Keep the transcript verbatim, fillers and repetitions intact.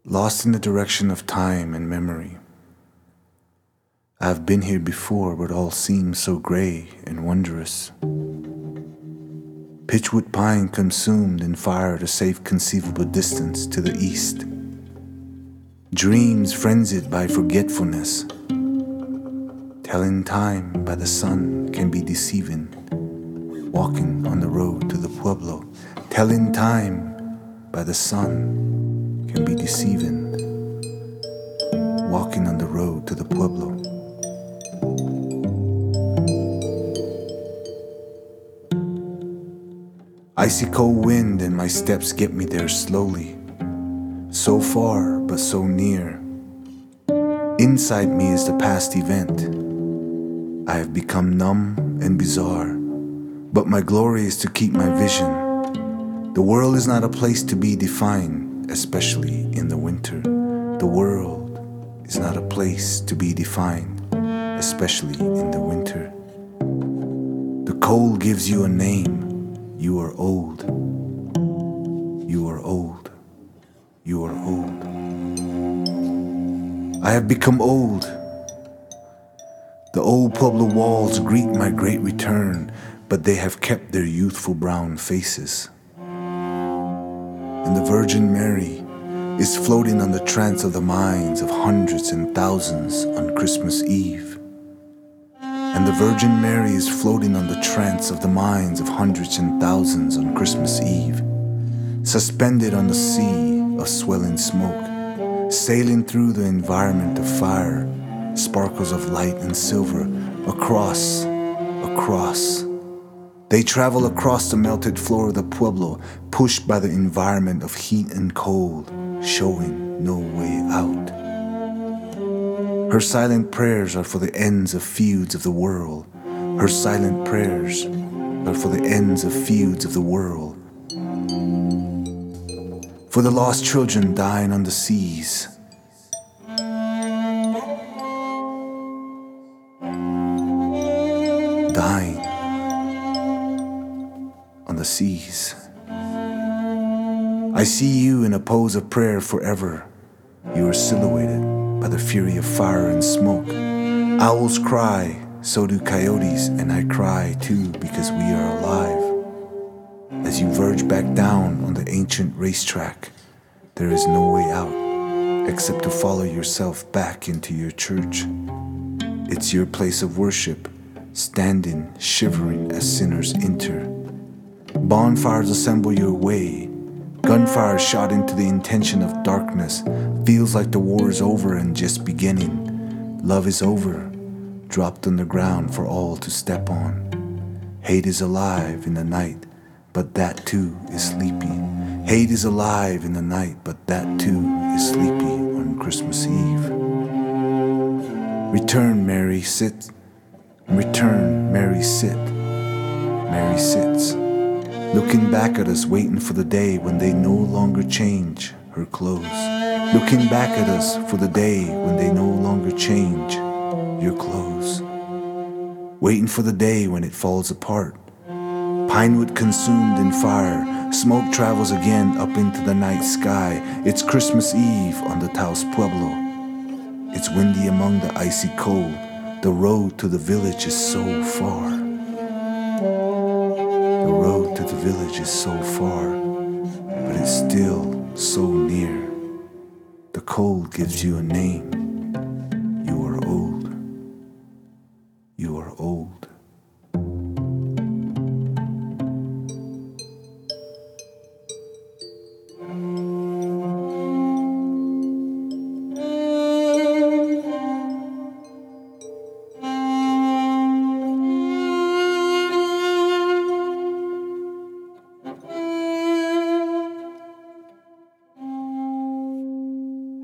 lost in the direction of time and memory. I have been here before, but all seems so gray and wondrous. Pitchwood pine consumed in fire at a safe conceivable distance to the east. Dreams frenzied by forgetfulness. Telling time by the sun can be deceiving. Walking on the road to the pueblo. Telling time by the sun can be deceiving. Walking on the road to the pueblo. Icy cold wind and my steps get me there slowly. So far, but so near. Inside me is the past event. I have become numb and bizarre, but my glory is to keep my vision. The world is not a place to be defined, especially in the winter. The world is not a place to be defined, especially in the winter. The cold gives you a name. You are old. You are old. You are old. I have become old. The old Pueblo walls greet my great return, but they have kept their youthful brown faces. And the Virgin Mary is floating on the trance of the minds of hundreds and thousands on Christmas Eve. And the Virgin Mary is floating on the trance of the minds of hundreds and thousands on Christmas Eve, suspended on the sea of swelling smoke, sailing through the environment of fire, sparkles of light and silver, across, across. They travel across the melted floor of the pueblo, pushed by the environment of heat and cold, showing no way out. Her silent prayers are for the ends of feuds of the world. Her silent prayers are for the ends of feuds of the world. For the lost children dying on the seas. Dying on the seas. I see you in a pose of prayer forever. You are silhouetted by the fury of fire and smoke. Owls cry, so do coyotes, and I cry too because we are alive. As you verge back down on the ancient racetrack, there is no way out except to follow yourself back into your church. It's your place of worship, standing, shivering as sinners enter. Bonfires assemble your way. Gunfire shot into the intention of darkness. Feels like the war is over and just beginning. Love is over, dropped on the ground for all to step on. Hate is alive in the night, but that too is sleepy. Hate is alive in the night, but that too is sleepy on Christmas Eve. Return, Mary, sit. Return, Mary, sit. Mary sits, looking back at us, waiting for the day when they no longer change her clothes. Looking back at us for the day when they no longer change your clothes. Waiting for the day when it falls apart. Pinewood consumed in fire. Smoke travels again up into the night sky. It's Christmas Eve on the Taos Pueblo. It's windy among the icy cold. The road to the village is so far. The road to the village is so far, but it's still so near. The cold gives you a name.